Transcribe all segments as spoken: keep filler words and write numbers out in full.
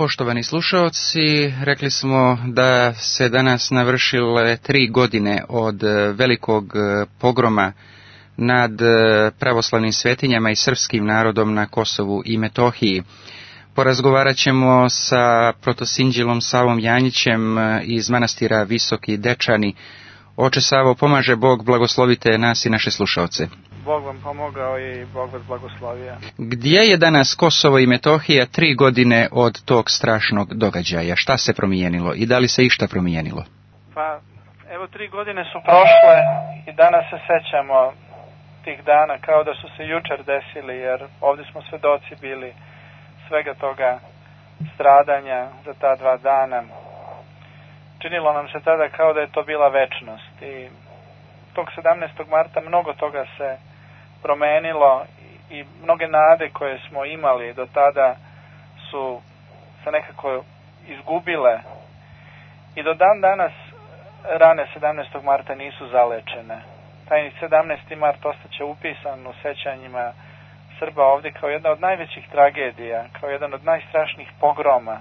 Poštovani slušaoci, rekli smo da se danas navršile tri godine od velikog pogroma nad pravoslavnim svetinjama i srpskim narodom na Kosovu i Metohiji. Porazgovarat ćemo sa protosinđelom Savom Janjićem iz manastira Visoki Dečani. Oče Savo, pomaže Bog, blagoslovite nas i naše slušaoce. Bog vam pomogao i Bog vas blagoslovio. Gdje je danas Kosovo i Metohija tri godine od tog strašnog događaja? Šta se promijenilo i da li se išta promijenilo? Pa, evo tri godine su prošle i danas se sećamo tih dana kao da su se jučer desili, jer ovdje smo svedoci bili svega toga stradanja za ta dva dana. Činilo nam se tada kao da je to bila večnost i tog sedamnaestog marta mnogo toga se promenilo i mnoge nade koje smo imali do tada su se nekako izgubile i do dan danas rane sedamnaestog marta nisu zalečene. Taj sedamnaesti mart ostaće upisan u sećanjima Srba ovdje kao jedna od najvećih tragedija, kao jedan od najstrašnijih pogroma.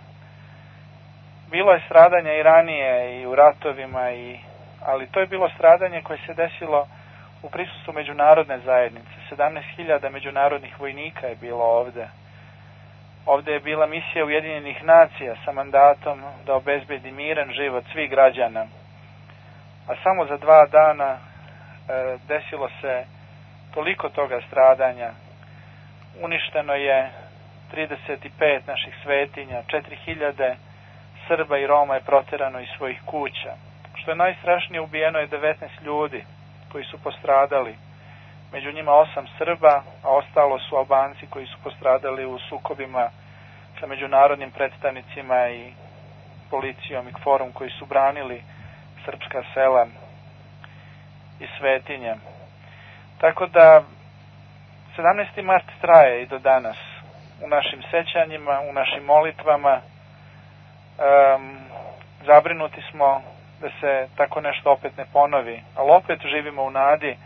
Bilo je stradanja i ranije i u ratovima, i, ali to je bilo stradanje koje se desilo u prisustvu međunarodne zajednice. sedamnaest hiljada međunarodnih vojnika je bilo ovdje. Ovdje je bila misija Ujedinjenih nacija sa mandatom da obezbedi miran život svih građana. A samo za dva dana e, desilo se toliko toga stradanja. Uništeno je trideset pet naših svetinja, četiri hiljade Srba i Roma je proterano iz svojih kuća. Što je najstrašnije, ubijeno je devetnaest ljudi koji su postradali. Među njima osam Srba, a ostalo su Albanci koji su postradali u sukobima sa međunarodnim predstavnicima i policijom i kforum koji su branili srpska sela i svetinje. Tako da sedamnaesti mart traje i do danas u našim sećanjima, u našim molitvama. Um, zabrinuti smo da se tako nešto opet ne ponovi, ali opet živimo u nadi e,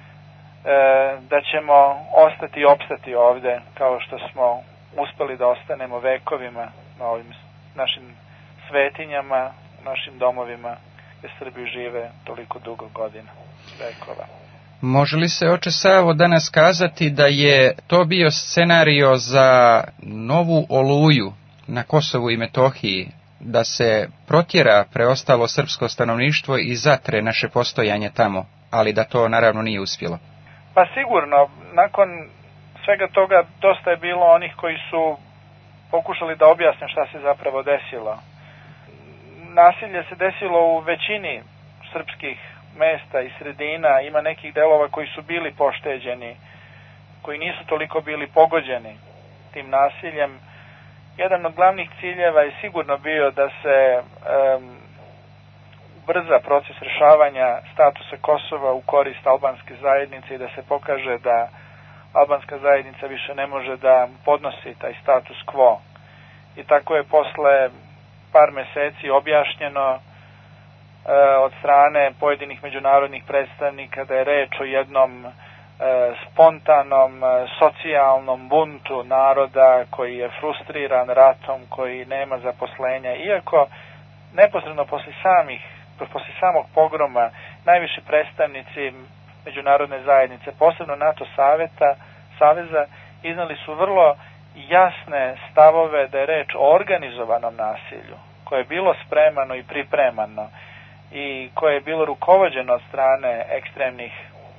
da ćemo ostati i opstati ovdje kao što smo uspeli da ostanemo vekovima na ovim našim svetinjama, našim domovima gdje Srbi žive toliko dugo godina, vekova. Može li se, oče Savo, danas kazati da je to bio scenario za novu oluju na Kosovu i Metohiji, da se protjera preostalo srpsko stanovništvo i zatre naše postojanje tamo, ali da to naravno nije uspjelo? Pa sigurno, nakon svega toga dosta je bilo onih koji su pokušali da objasne šta se zapravo desilo. Nasilje se desilo u većini srpskih mesta i sredina, ima nekih delova koji su bili pošteđeni, koji nisu toliko bili pogođeni tim nasiljem. Jedan od glavnih ciljeva je sigurno bio da se um, brza proces rješavanja statusa Kosova u korist albanske zajednice i da se pokaže da albanska zajednica više ne može da podnosi taj status quo. I tako je posle par meseci objašnjeno uh, od strane pojedinih međunarodnih predstavnika da je reč o jednom spontanom socijalnom buntu naroda koji je frustriran ratom, koji nema zaposlenja, iako neposredno posle samih posle samog pogroma najviši predstavnici međunarodne zajednice, posebno NATO saveta, saveza, iznali su vrlo jasne stavove da je reč o organizovanom nasilju, koje je bilo spremano i pripremano i koje je bilo rukovođeno od strane ekstremnih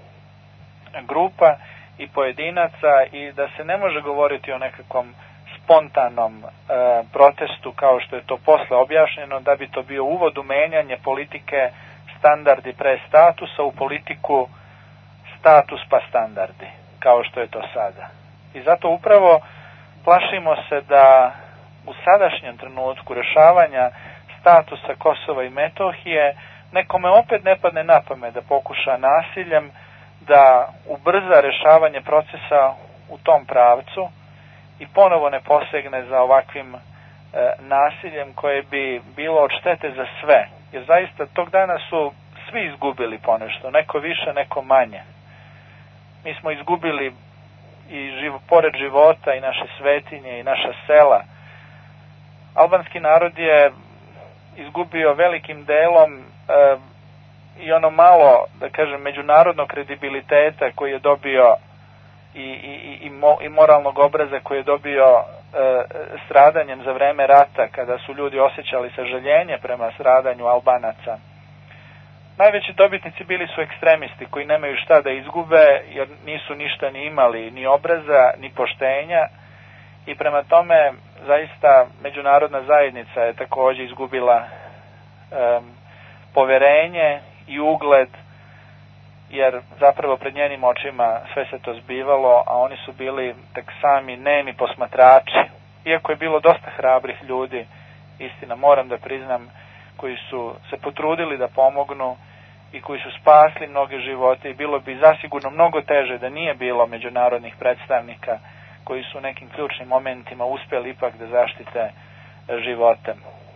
grupa i pojedinaca i da se ne može govoriti o nekakvom spontanom e, protestu kao što je to posle objašnjeno, da bi to bio uvod u menjanje politike standardi pre statusa u politiku status pa standardi, kao što je to sada. I zato upravo plašimo se da u sadašnjem trenutku rešavanja statusa Kosova i Metohije nekome opet ne padne na pamet da pokuša nasiljem da ubrza rešavanje procesa u tom pravcu i ponovo ne posegne za ovakvim e, nasiljem koje bi bilo od štete za sve. Jer zaista tog dana su svi izgubili ponešto, neko više, neko manje. Mi smo izgubili i živo, pored života i naše svetinje i naša sela, albanski narod je izgubio velikim delom e, i ono malo, da kažem, međunarodnog kredibiliteta koji je dobio i, i, i, mo, i moralnog obraza koji je dobio e, stradanjem za vreme rata, kada su ljudi osjećali sažaljenje prema stradanju Albanaca. Najveći dobitnici bili su ekstremisti koji nemaju šta da izgube jer nisu ništa ni imali, ni obraza, ni poštenja i prema tome zaista međunarodna zajednica je također izgubila um, poverenje i ugled jer zapravo pred njenim očima sve se to zbivalo, a oni su bili tek sami nemi posmatrači. Iako je bilo dosta hrabrih ljudi, istina moram da priznam, koji su se potrudili da pomognu i koji su spasli mnoge živote i bilo bi zasigurno mnogo teže da nije bilo međunarodnih predstavnika koji su u nekim ključnim momentima uspjeli ipak da zaštite živote.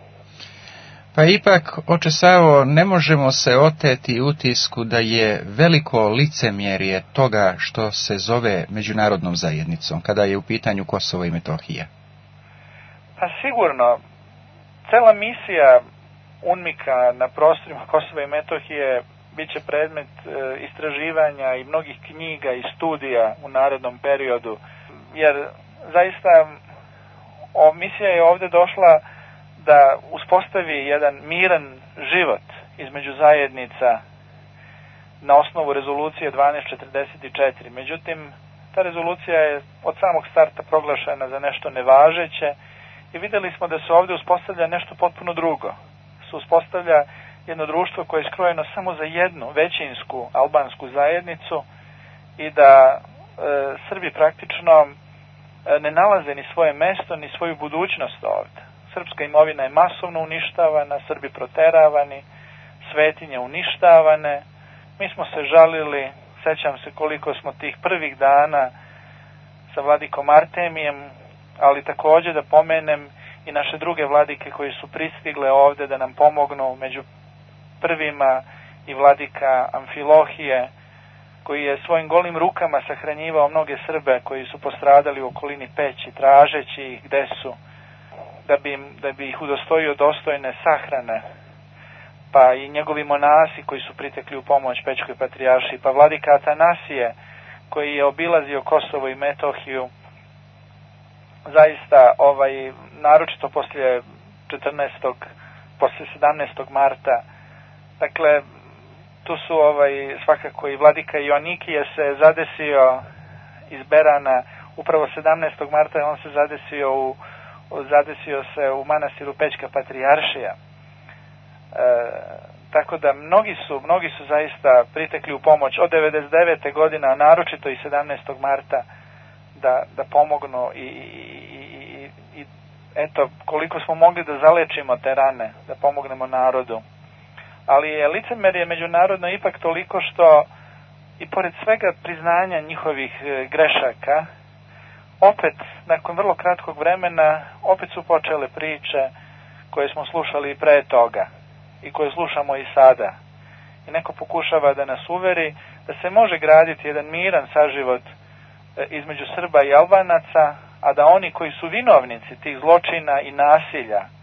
Pa ipak, oče Savo, ne možemo se oteti utisku da je veliko licemjerje toga što se zove međunarodnom zajednicom, kada je u pitanju Kosovo i Metohija. Pa sigurno, cela misija UNMIK-a na prostorima Kosova i Metohije bit će predmet e, istraživanja i mnogih knjiga i studija u narednom periodu, jer zaista o, misija je ovdje došla da uspostavi jedan miran život između zajednica na osnovu rezolucije dvanaest četrdeset četiri. Međutim, ta rezolucija je od samog starta proglašena za nešto nevažeće i vidjeli smo da se ovdje uspostavlja nešto potpuno drugo. Se uspostavlja jedno društvo koje je skrojeno samo za jednu većinsku albansku zajednicu i da e, Srbi praktično e, ne nalaze ni svoje mesto ni svoju budućnost ovdje. Srpska imovina je masovno uništavana, Srbi proteravani, svetinje uništavane. Mi smo se žalili, sećam se koliko smo tih prvih dana sa vladikom Artemijem, ali također da pomenem i naše druge vladike koji su pristigle ovdje da nam pomognu, među prvima i vladika Amfilohije, koji je svojim golim rukama sahranjivao mnoge Srbe koji su postradali u okolini Peći, tražeći ih gde su, da bi, da bi ih udostojio dostojne sahrane, pa i njegovi monasi koji su pritekli u pomoć Pećkoj patrijaršiji, pa vladika Atanasije koji je obilazio Kosovo i Metohiju, zaista ovaj, naročito poslije četrnaestog poslije sedamnaestog marta. Dakle, tu su ovaj, svakako i vladika Joanikije se zadesio iz Berana, upravo sedamnaestog marta on se zadesio u zadesio se u manastiru Pećka patrijaršija. E, tako da mnogi su, mnogi su zaista pritekli u pomoć od devedeset devete godine, a naročito i sedamnaestog marta da, da pomognu i, i, i, i eto koliko smo mogli da zalečimo te rane, da pomognemo narodu. Ali je licemerje međunarodno ipak toliko što i pored svega priznanja njihovih grešaka, opet, nakon vrlo kratkog vremena, opet su počele priče koje smo slušali i pre toga i koje slušamo i sada. I neko pokušava da nas uveri da se može graditi jedan miran saživot između Srba i Albanaca, a da oni koji su vinovnici tih zločina i nasilja e,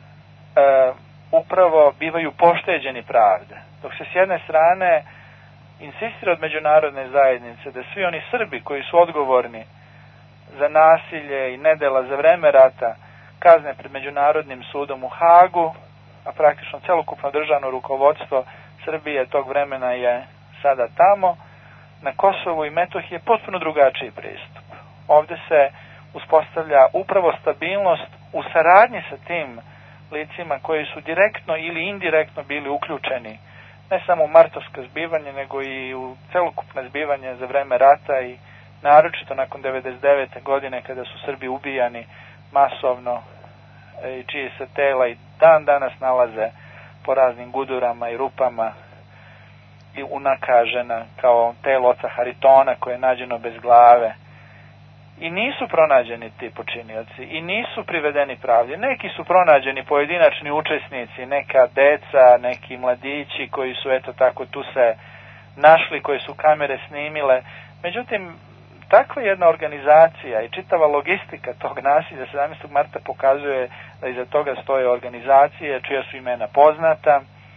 upravo bivaju pošteđeni pravde. Dok se s jedne strane insistira od međunarodne zajednice da svi oni Srbi koji su odgovorni za nasilje i nedela za vreme rata kazne pred Međunarodnim sudom u Hagu, a praktično celokupno državno rukovodstvo Srbije tog vremena je sada tamo, na Kosovu i Metohiji je potpuno drugačiji pristup. Ovdje se uspostavlja upravo stabilnost u saradnji sa tim licima koji su direktno ili indirektno bili uključeni ne samo u martovska zbivanja, nego i u celokupne zbivanje za vreme rata i naročito nakon devedeset devete godine kada su Srbi ubijani masovno i čije se tela i dan danas nalaze po raznim gudurama i rupama i unakažena kao telo oca Haritona koje je nađeno bez glave. I nisu pronađeni ti počinioci i nisu privedeni pravdi. Neki su pronađeni pojedinačni učesnici, neka deca, neki mladići koji su eto tako tu se našli, koji su kamere snimile. Međutim, takva jedna organizacija i čitava logistika tog nasilja sedamnaestog marta pokazuje da iza toga stoje organizacije čija su imena poznata,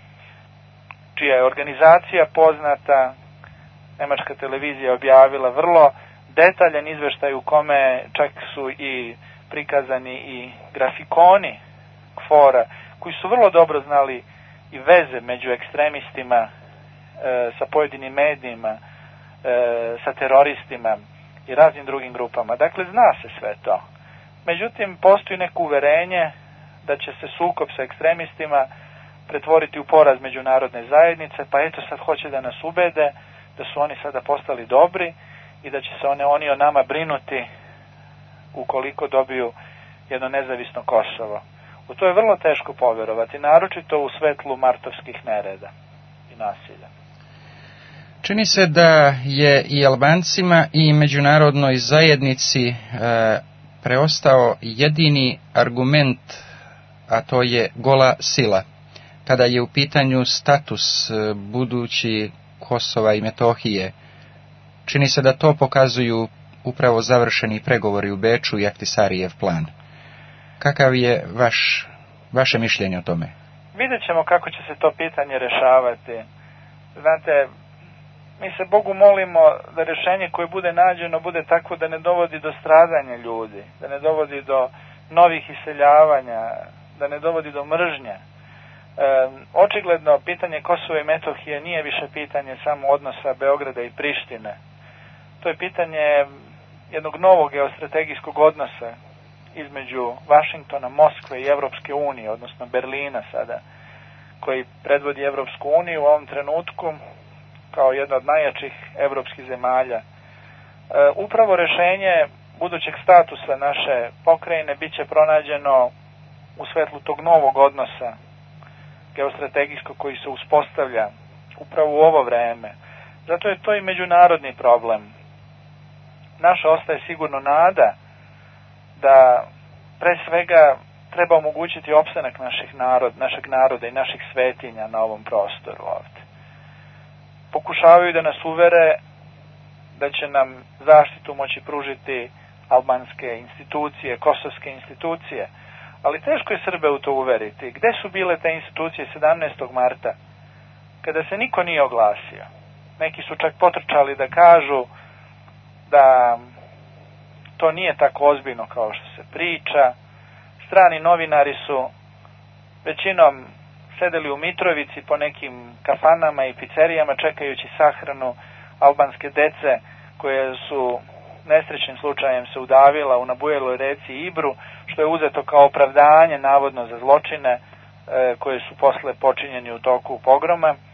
čija je organizacija poznata. Nemačka televizija objavila vrlo detaljan izveštaj u kome čak su i prikazani i grafikoni KFOR-a, koji su vrlo dobro znali i veze među ekstremistima, e, sa pojedinim medijima, e, sa teroristima i raznim drugim grupama. Dakle, zna se sve to. Međutim, postoji neko uverenje da će se sukob sa ekstremistima pretvoriti u poraz međunarodne zajednice, pa eto sad hoće da nas ubede da su oni sada postali dobri i da će se one, oni o nama brinuti ukoliko dobiju jedno nezavisno Kosovo. U to je vrlo teško povjerovati, naročito u svetlu martovskih nereda i nasilja. Čini se da je i Albancima i međunarodnoj zajednici e, preostao jedini argument, a to je gola sila, kada je u pitanju status e, budući Kosova i Metohije. Čini se da to pokazuju upravo završeni pregovori u Beču i Ahtisarijev plan. Kakav je vaš, vaše mišljenje o tome? Vidjet ćemo kako će se to pitanje rješavati. Znate, mi se Bogu molimo da rješenje koje bude nađeno bude takvo da ne dovodi do stradanja ljudi, da ne dovodi do novih iseljavanja, da ne dovodi do mržnje. E, očigledno, pitanje Kosova i Metohije nije više pitanje samo odnosa Beograda i Prištine. To je pitanje jednog novog geostrategijskog odnosa između Vašingtona, Moskve i Evropske unije, odnosno Berlina sada, koji predvodi Evropsku uniju u ovom trenutku kao jedna od najjačih evropskih zemalja. E, upravo rješenje budućeg statusa naše pokrajine bit će pronađeno u svetlu tog novog odnosa geostrategijskog koji se uspostavlja upravo u ovo vreme. Zato je to i međunarodni problem. Naša ostaje sigurno nada da pre svega treba omogućiti opstanak naših narod, našeg naroda i naših svetinja na ovom prostoru ovdje. Pokušavaju da nas uvere da će nam zaštitu moći pružiti albanske institucije, kosovske institucije, ali teško je Srbe u to uveriti. Gde su bile te institucije sedamnaestog marta, kada se niko nije oglasio? Neki su čak potrčali da kažu da to nije tako ozbiljno kao što se priča. Strani novinari su većinom sedeli u Mitrovici po nekim kafanama i pizzerijama čekajući sahranu albanske dece koje su nesrećnim slučajem se udavila u nabujeloj reci Ibru, što je uzeto kao opravdanje navodno za zločine e, koje su posle počinjeni u toku pogroma. E,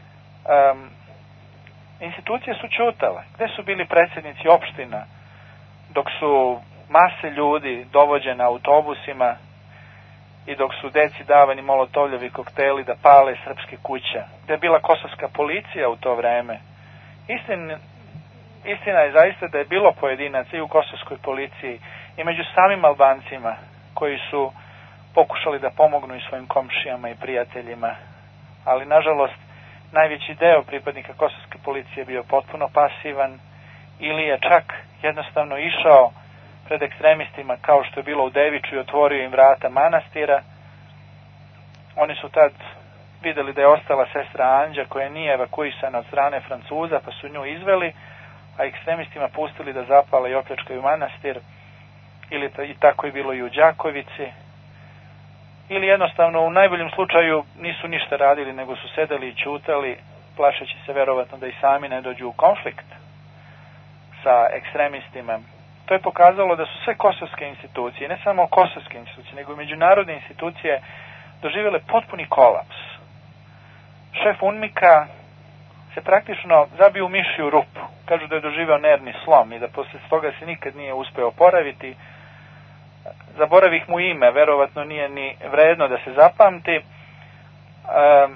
institucije su ćutale. Gde su bili predsjednici opština dok su mase ljudi dovođene autobusima i dok su deci davani molotovljevi kokteli da pale srpske kuće? Gde je bila kosovska policija u to vreme? Istin, istina je zaista da je bilo pojedinaca i u kosovskoj policiji i među samim Albancima koji su pokušali da pomognu i svojim komšijama i prijateljima, ali nažalost najveći deo pripadnika kosovske policije bio potpuno pasivan ili je čak jednostavno išao pred ekstremistima kao što je bilo u Deviču i otvorio im vrata manastira. Oni su tad vidjeli da je ostala sestra Anđa koja nije evakuisana od strane Francuza, pa su nju izveli, a ekstremistima pustili da zapale i opljačkaju manastir, ili i tako je bilo i u Đakovici, ili jednostavno u najboljem slučaju nisu ništa radili, nego su sedeli i ćutali, plašeći se verovatno da i sami ne dođu u konflikt sa ekstremistima. To je pokazalo da su sve kosovske institucije, ne samo kosovske institucije, nego i međunarodne institucije doživjele potpuni kolaps. Šef UNMIK-a se praktično zabio u mišju rupu. Kažu da je doživeo nervni slom i da posle toga se nikad nije uspeo oporaviti. Zaboravih mu ime, verovatno nije ni vredno da se zapamti. Um,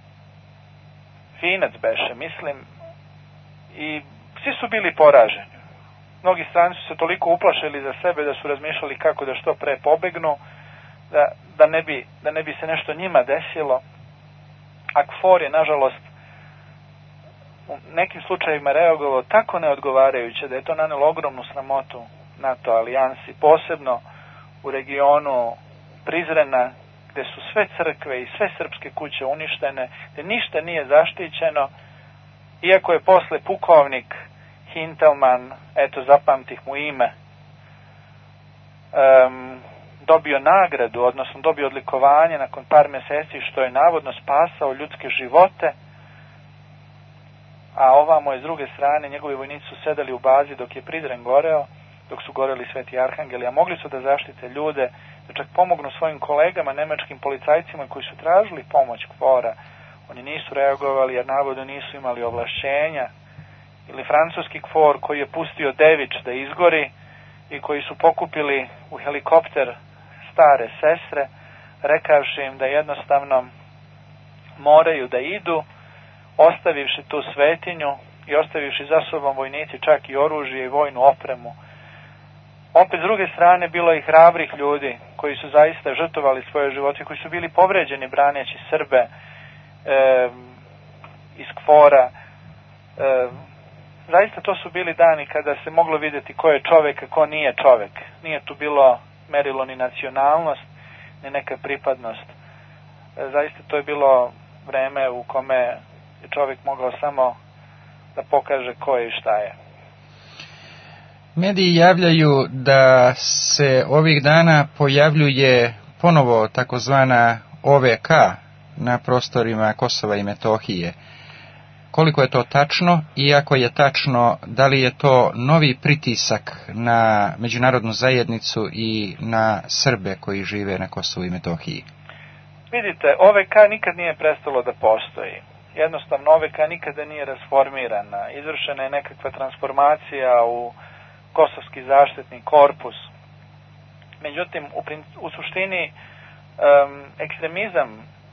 Finac beše, mislim. I svi su bili poraženi. Mnogi strani su se toliko uplašili za sebe da su razmišljali kako da što pre pobegnu, da, da, ne, bi, da ne bi se nešto njima desilo. A KFOR je, nažalost, u nekim slučajevima reagovao tako neodgovarajuće da je to nanelo ogromnu sramotu NATO alijansi, posebno u regionu Prizrena, gde su sve crkve i sve srpske kuće uništene, gde ništa nije zaštićeno, iako je posle pukovnik Hintelman, eto zapamtih mu ime, um, dobio nagradu, odnosno dobio odlikovanje nakon par meseci što je navodno spasao ljudske živote, a ovamo je s druge strane njegovi vojnici su sedeli u bazi dok je Prizren goreo, dok su goreli Sveti Arhangeli, a mogli su da zaštite ljude, da čak pomognu svojim kolegama, nemačkim policajcima koji su tražili pomoć Kvora. Oni nisu reagovali jer navodno nisu imali ovlašćenja. Ili francuski Kvor koji je pustio Devič da izgori i koji su pokupili u helikopter stare sestre, rekavši im da jednostavno moraju da idu, ostavivši tu svetinju i ostavivši za sobom vojnici čak i oružje i vojnu opremu. Opet s druge strane bilo je i hrabrih ljudi koji su zaista žrtvovali svoje živote, koji su bili povređeni braneći Srbe e, iz Kvora. E, zaista to su bili dani kada se moglo vidjeti ko je čovek, a ko nije čovek. Nije tu bilo merilo ni nacionalnost, ni neka pripadnost. E, zaista to je bilo vreme u kome je čovek mogao samo da pokaže ko je i šta je. Mediji javljaju da se ovih dana pojavljuje ponovo takozvana O V K na prostorima Kosova i Metohije. Koliko je to tačno i ako je tačno, da li je to novi pritisak na međunarodnu zajednicu i na Srbe koji žive na Kosovu i Metohiji? Vidite, O V K nikad nije prestalo da postoji. Jednostavno, O V K nikada nije rasformirana. Izvršena je nekakva transformacija u Kosovski zaštitni korpus. Međutim, u, u suštini um, ekstremizam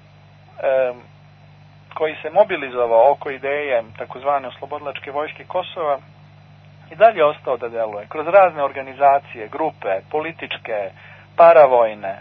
um, koji se mobilizovao oko ideje takozvane oslobodilačke vojske Kosova i dalje ostao da deluje kroz razne organizacije, grupe, političke, paravojne.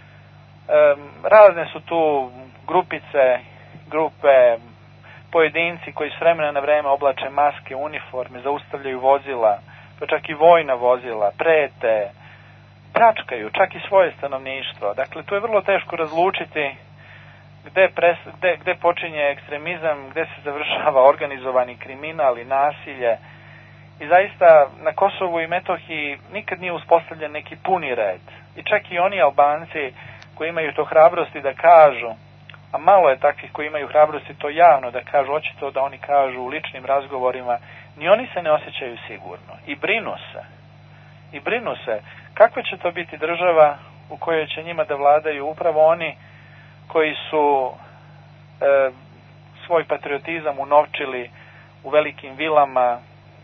Um, razne su tu grupice, grupe, pojedinci koji s vremena na vreme oblače maske, uniforme, zaustavljaju vozila, pa čak i vojna vozila, prete, pljačkaju čak i svoje stanovništvo. Dakle, tu je vrlo teško razlučiti gde, pres, gde, gde počinje ekstremizam, gde se završava organizovani kriminal i nasilje. I zaista na Kosovu i Metohiji nikad nije uspostavljen neki puni red. I čak i oni Albanci koji imaju to hrabrosti da kažu, a malo je takvih koji imaju hrabrosti to javno da kažu, očito da oni kažu u ličnim razgovorima, ni oni se ne osjećaju sigurno i brinu se. I brinu se kakva će to biti država u kojoj će njima da vladaju upravo oni koji su e, svoj patriotizam unovčili u velikim vilama,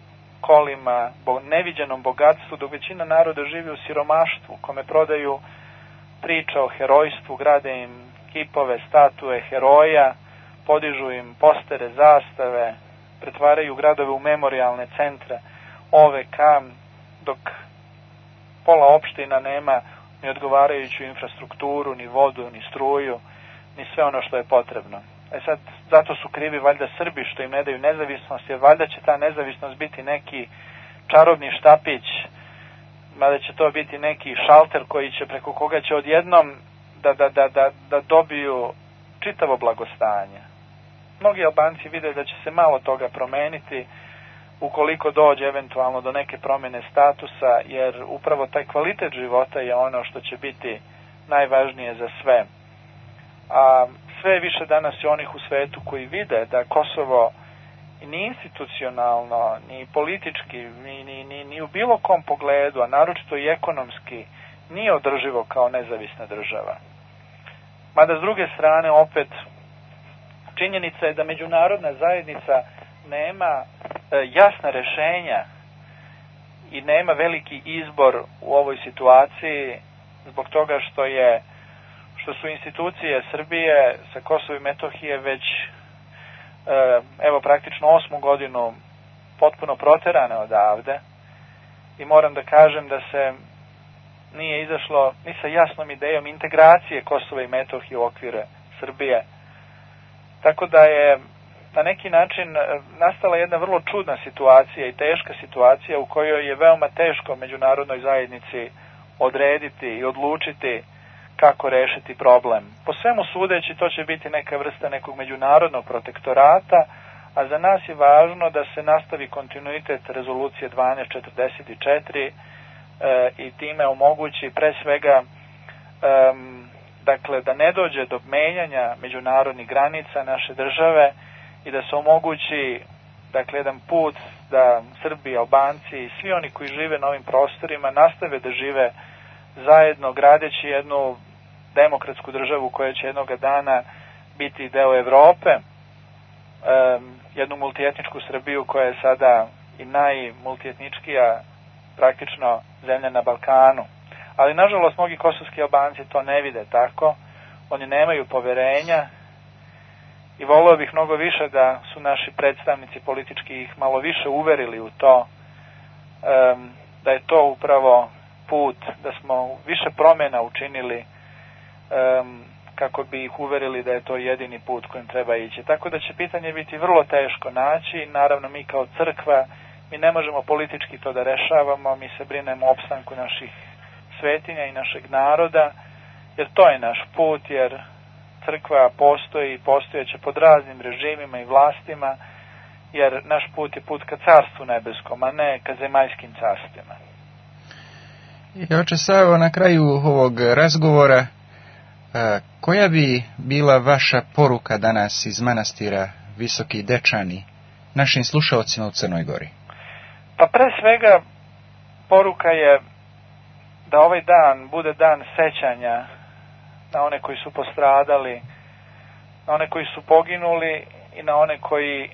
kolima, bo, neviđenom bogatstvu, dok većina naroda živi u siromaštvu, kome prodaju priče o herojstvu, grade im kipove, statue heroja, podižu im postere, zastave, pretvaraju gradove u memorijalne centre O V K, dok pola opština nema ni odgovarajuću infrastrukturu, ni vodu, ni struju, ni sve ono što je potrebno. E sad, zato su krivi valjda Srbi što im ne daju nezavisnost, jer valjda će ta nezavisnost biti neki čarobni štapić, mada će to biti neki šalter koji će, preko koga će odjednom da, da, da, da, da dobiju čitavo blagostanje. Mnogi Albanci vide da će se malo toga promeniti ukoliko dođe eventualno do neke promjene statusa, jer upravo taj kvalitet života je ono što će biti najvažnije za sve. A sve više danas je onih u svetu koji vide da Kosovo ni institucionalno, ni politički, ni, ni, ni, ni u bilo kom pogledu, a naročito i ekonomski, nije održivo kao nezavisna država. Mada s druge strane opet činjenica je da međunarodna zajednica nema e, jasna rešenja i nema veliki izbor u ovoj situaciji zbog toga što je što su institucije Srbije sa Kosova i Metohije već e, evo praktično osmu godinu potpuno proterane odavde i moram da kažem da se nije izašlo ni sa jasnom idejom integracije Kosova i Metohije u okvire Srbije. Tako da je na neki način nastala jedna vrlo čudna situacija i teška situacija u kojoj je veoma teško međunarodnoj zajednici odrediti i odlučiti kako rešiti problem. Po svemu sudeći to će biti neka vrsta nekog međunarodnog protektorata, a za nas je važno da se nastavi kontinuitet rezolucije dvanaest četrdeset četiri e, i time omogući pre svega e, dakle da ne dođe do menjanja međunarodnih granica naše države i da se omogući dakle jedan put da Srbi, Albanci i svi oni koji žive na ovim prostorima nastave da žive zajedno gradeći jednu demokratsku državu koja će jednoga dana biti deo Evrope, um, jednu multietničku Srbiju koja je sada i najmultietničkija praktično zemlja na Balkanu. Ali nažalost mnogi kosovski Albanci to ne vide tako, oni nemaju poverenja i voleo bih mnogo više da su naši predstavnici politički ih malo više uverili u to, um, da je to upravo put, da smo više promjena učinili um, kako bi ih uverili da je to jedini put kojim treba ići. Tako da će pitanje biti vrlo teško naći, naravno mi kao crkva, mi ne možemo politički to da rešavamo, mi se brinemo o opstanku naših svetinja i našeg naroda, jer to je naš put, jer crkva postoji i postojeće pod raznim režimima i vlastima, jer naš put je put ka carstvu nebeskom, a ne ka zemaljskim carstvima. I oče Savo, na kraju ovog razgovora, koja bi bila vaša poruka danas iz manastira Visoki Dečani našim slušalcima u Crnoj Gori? Pa pre svega poruka je da ovaj dan bude dan sećanja na one koji su postradali, na one koji su poginuli i na one koji,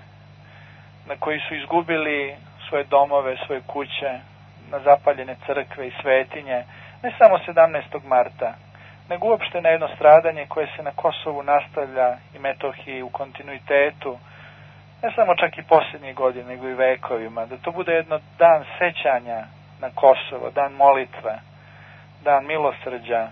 na koji su izgubili svoje domove, svoje kuće, na zapaljene crkve i svetinje, ne samo sedamnaestog marta, nego uopšte na jedno stradanje koje se na Kosovu nastavlja i Metohiji u kontinuitetu, ne samo čak i posljednjih godina, nego i vekovima, da to bude jedno dan sećanja na Kosovo, dan molitve, dan milosrđa,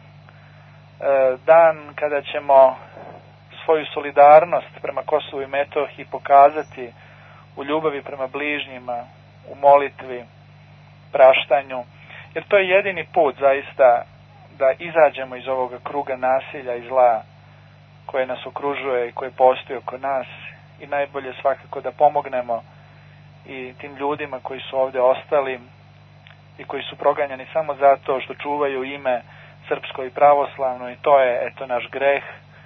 dan kada ćemo svoju solidarnost prema Kosovu i Metohiji pokazati u ljubavi prema bližnjima, u molitvi, praštanju, jer to je jedini put zaista da izađemo iz ovoga kruga nasilja i zla koje nas okružuje i koje postoji oko nas i najbolje svakako da pomognemo i tim ljudima koji su ovdje ostali i koji su proganjani samo zato što čuvaju ime srpsko i pravoslavno i to je eto naš greh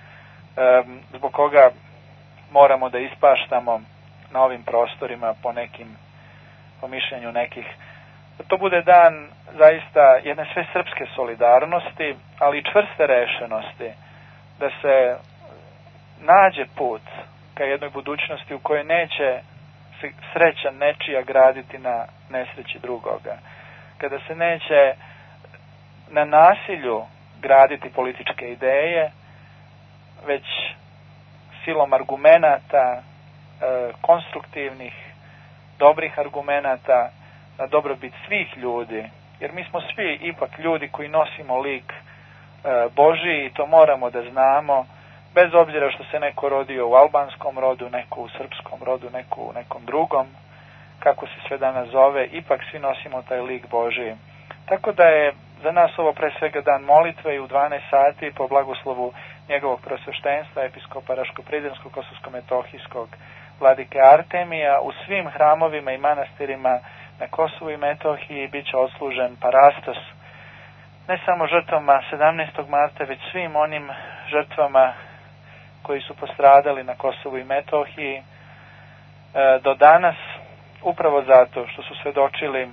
um, zbog koga moramo da ispaštamo na ovim prostorima po nekim, po mišljenju nekih. Da to bude dan zaista jedne sve srpske solidarnosti, ali i čvrste rešenosti, da se nađe put ka jednoj budućnosti u kojoj neće se sreća nečija graditi na nesreći drugoga, kada se neće na nasilju graditi političke ideje, već silom argumenata, konstruktivnih, dobrih argumenata, na dobrobit svih ljudi, jer mi smo svi ipak ljudi koji nosimo lik Božiji i to moramo da znamo, bez obzira što se neko rodio u albanskom rodu, neko u srpskom rodu, neko u nekom drugom, kako se sve danas zove, ipak svi nosimo taj lik Božiji. Tako da je za nas ovo pre svega dan molitve i u dvanaest sati po blagoslovu njegovog prosveštenstva, episkopa Raško-Prizrenskog, Kosovsko-Metohijskog vladike Artemija, u svim hramovima i manastirima na Kosovu i Metohiji bit će odslužen parastos, ne samo žrtvama sedamnaestog marta, već svim onim žrtvama koji su postradali na Kosovu i Metohiji e, do danas, upravo zato što su svedočili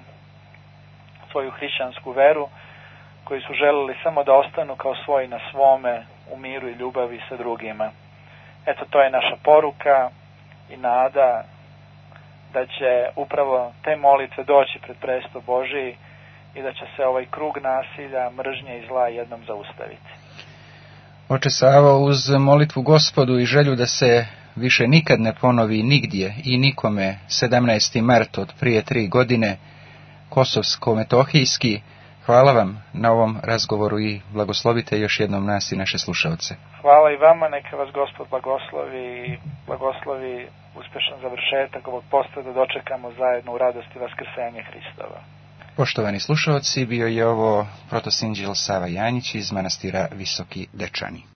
svoju hrišćansku veru, koji su želeli samo da ostanu kao svoji na svome, u miru i ljubavi sa drugima. Eto, to je naša poruka i nada da će upravo te molitve doći pred presto Božiji i da će se ovaj krug nasilja, mržnje i zla jednom zaustaviti. Oče Savo, uz molitvu Gospodu i želju da se više nikad ne ponovi nigdje i nikome sedamnaesti mart od prije tri godine, kosovsko-metohijski, Hvala vam na ovom razgovoru i blagoslovite još jednom nas i naše slušalce. Hvala i vama, neka vas Gospod blagoslovi i blagoslovi uspešan završetak ovog posta da dočekamo zajedno u radosti vaskrsenja Hristova. Poštovani slušalci, bio je ovo protosinđel Sava Janjić iz manastira Visoki Dečani.